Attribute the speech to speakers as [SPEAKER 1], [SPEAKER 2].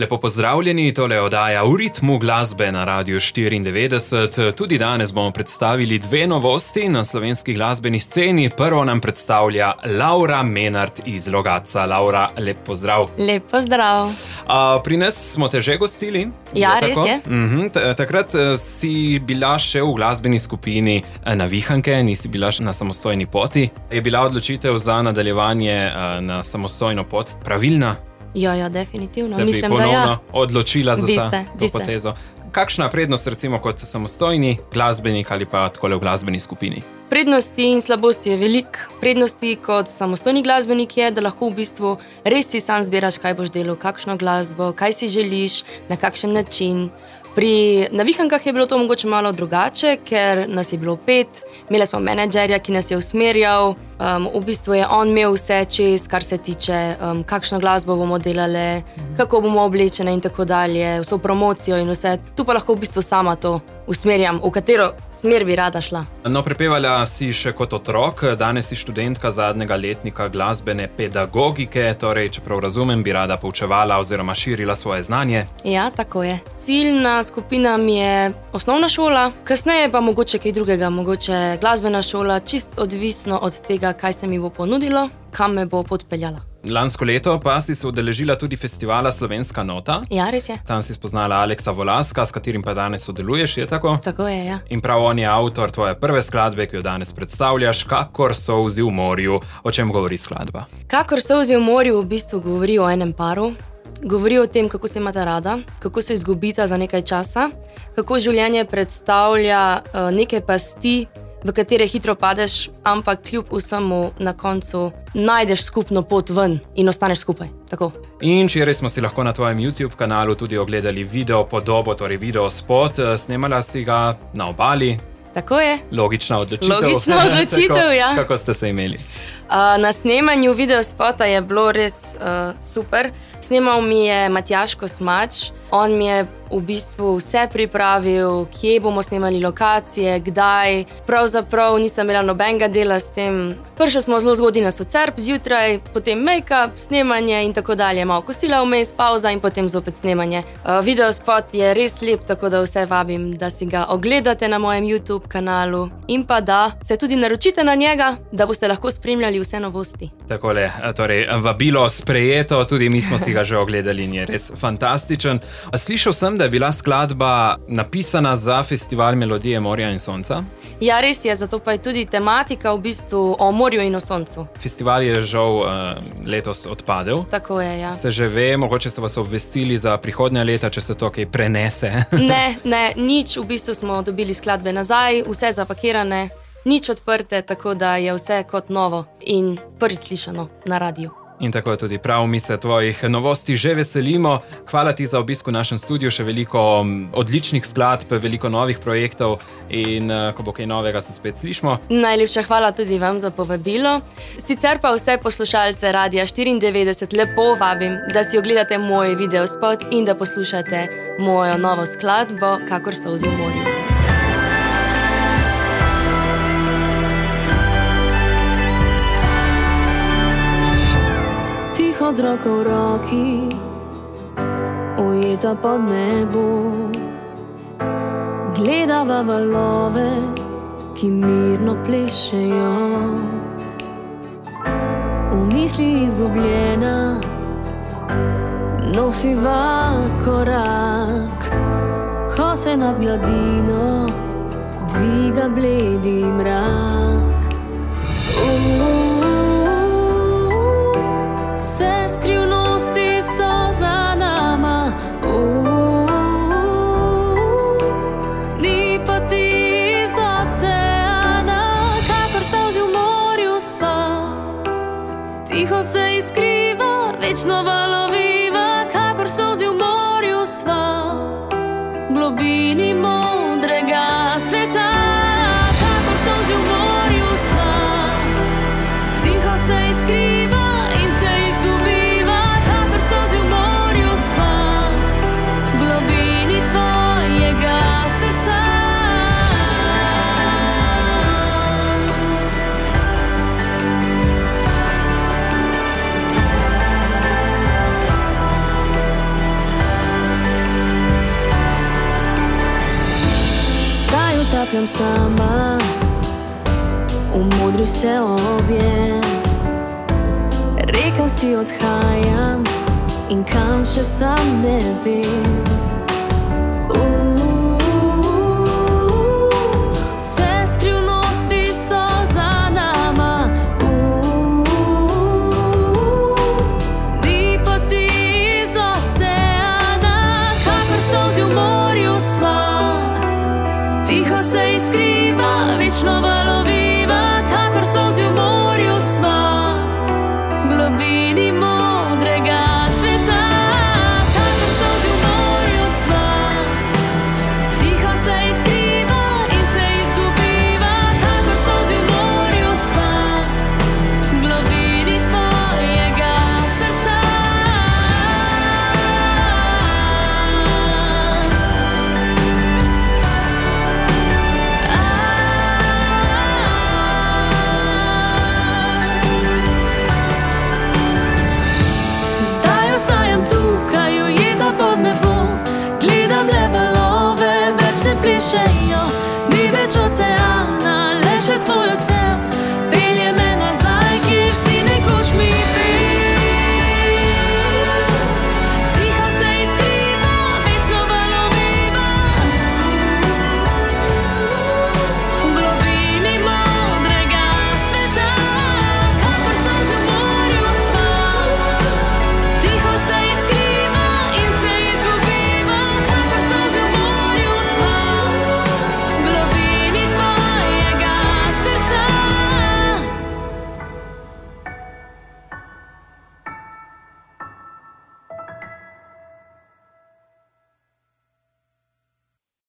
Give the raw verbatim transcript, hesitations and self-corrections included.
[SPEAKER 1] Lepo pozdravljeni, tole je oddaja V ritmu glasbe na Radiu štiriindevetdeset. Tudi danes bomo predstavili dve novosti na slovenski glasbeni sceni. Prvo nam predstavlja Laura Menart iz Logatca. Laura, lep pozdrav.
[SPEAKER 2] Lep pozdrav.
[SPEAKER 1] A, pri nas smo te že gostili.
[SPEAKER 2] Ja, res je.
[SPEAKER 1] Mhm, t- takrat eh, si bila še v glasbeni skupini eh, Navihanke, nisi bila še na samostojni poti. Je bila odločitev za nadaljevanje eh, na samostojno pot pravilna?
[SPEAKER 2] Ja, ja, definitivno.
[SPEAKER 1] Se bi
[SPEAKER 2] Mislim, da
[SPEAKER 1] ponovno
[SPEAKER 2] ja.
[SPEAKER 1] odločila za
[SPEAKER 2] Bi
[SPEAKER 1] ta,
[SPEAKER 2] se,
[SPEAKER 1] to
[SPEAKER 2] bi se.
[SPEAKER 1] potezo. Kakšna je prednost recimo kot samostojni glasbenik ali pa takole v glasbeni skupini?
[SPEAKER 2] Prednosti in slabosti je veliko. Prednosti kot samostojni glasbenik je, da lahko v bistvu res si sam zbiraš, kaj boš delal, kakšno glasbo, kaj si želiš, na kakšen način. Pri Navihankah je bilo to mogoče malo drugače, ker nas je bilo pet, imeli smo menedžerja, ki nas je usmerjal, um, v bistvu je on imel vse čez, kar se tiče, um, kakšno glasbo bomo delali, kako bomo oblečene in tako dalje, vso promocijo in vse. Tu pa lahko v bistvu sama to usmerjam, v katero smer bi rada šla.
[SPEAKER 1] No, prepevala si še kot otrok, danes si študentka zadnjega letnika glasbene pedagogike, torej, čeprav razumem, bi rada poučevala oziroma širila svoje znanje.
[SPEAKER 2] Ja, tako je. Ciljna skupina mi je osnovna šola, kasneje pa mogoče kaj drugega, mogoče glasbena šola, čist odvisno od tega, kaj se mi bo ponudilo, kam me bo podpeljala.
[SPEAKER 1] Lansko leto pa si se udeležila tudi festivala Slovenska nota.
[SPEAKER 2] Ja, res je.
[SPEAKER 1] Tam si spoznala Aleksa Volaska, s katerim pa danes sodeluješ, je tako?
[SPEAKER 2] Tako je, ja.
[SPEAKER 1] In prav on je avtor tvoje prve skladbe, ki jo danes predstavljaš, Kakor solzi v morju. O čem govori skladba?
[SPEAKER 2] Kakor solzi v morju v bistvu govori o enem paru, govori o tem, kako se imata rada, kako se izgubita za nekaj časa, kako življenje predstavlja uh, neke pasti, v katere hitro padeš, ampak kljub vsemu na koncu najdeš skupno pot ven in ostaneš skupaj. Tako.
[SPEAKER 1] In včeraj smo si lahko na tvojem YouTube kanalu tudi ogledali video podobo, torej video spot. Snemala si ga na obali.
[SPEAKER 2] Tako je.
[SPEAKER 1] Logična odločitev.
[SPEAKER 2] Logična odločitev,
[SPEAKER 1] Tako,
[SPEAKER 2] ja.
[SPEAKER 1] Kako ste se imeli?
[SPEAKER 2] Uh, na snemanju videospota je bilo res uh, super. Snemal mi je Matjaž Kosmač. On mi je v bistvu vse pripravil, kje bomo snemali lokacije, kdaj. Pravzaprav nisem imela nobenega dela s tem. Prišli smo zelo zgodaj na socerb zjutraj, potem make-up, snemanje in tako dalje. Malo kosila vmes, pauza in potem zopet snemanje. Uh, videospot je res lep, tako da vse vabim, da si ga ogledate na mojem YouTube kanalu in pa da se tudi naročite na njega, da boste lahko spremljali vse novosti.
[SPEAKER 1] Takole, torej, vabilo sprejeto, tudi mi smo si ga že ogledali in je res fantastičen. Slišal sem, da je bila skladba napisana za festival Melodije morja in sonca.
[SPEAKER 2] Ja, res je, zato pa je tudi tematika v bistvu o morju in o soncu.
[SPEAKER 1] Festival je žal uh, letos odpadel.
[SPEAKER 2] Tako je, ja.
[SPEAKER 1] Se že ve, mogoče so vas obvestili za prihodnja leta, če se to kaj prenese.
[SPEAKER 2] Ne, ne, nič, v bistvu smo dobili skladbe nazaj, vse zapakirane, nič odprte, tako da je vse kot novo in prvič slišano na radiju.
[SPEAKER 1] In tako je tudi prav, mi se tvojih novosti že veselimo. Hvala ti za obisk v našem studiu, še veliko odličnih skladb, veliko novih projektov in ko bo kaj novega, se spet slišmo.
[SPEAKER 2] Najlepša hvala tudi vam za povabilo. Sicer pa vse poslušalce Radia štiriindevetdeset lepo vabim, da si ogledate moj videospot in da poslušate mojo novo skladbo Kakor solzi v morju.
[SPEAKER 3] Tiho z roko v roki, ujeta pod nebo, gledava valove, ki mirno plešejo. V misli izgubljena, nosiva korak, ko se nad gladino dviga bledi mrak. Uh, Vse skrivnosti so za nama, uh, ni poti iz oceana, kakor solzi v morju sva, tiho se izkriva, večno valoviva, kakor solzi v morju sva, v globini modrega sveta, kakor solzi v morju sva, tiho se izkriva. šepnem sama, v modru se objem. Rekel si odhajam in kam še sam ne vem. Vse skrivnosti so za nama, ni poti iz oceana, kakor solzi v morju sva. Tiho se izkriva, večno valoviva, kakor solzi v morju sva. Globini modrega sveta, kakor solzi v morju sva. Tiho se izkriva in se izgubiva, kakor solzi v morju sva. Globini tvojega srca. Zdaj ostajam tukaj, ujeta pod nebo. Gledam le valove, več ne plešejo, ni več oceana.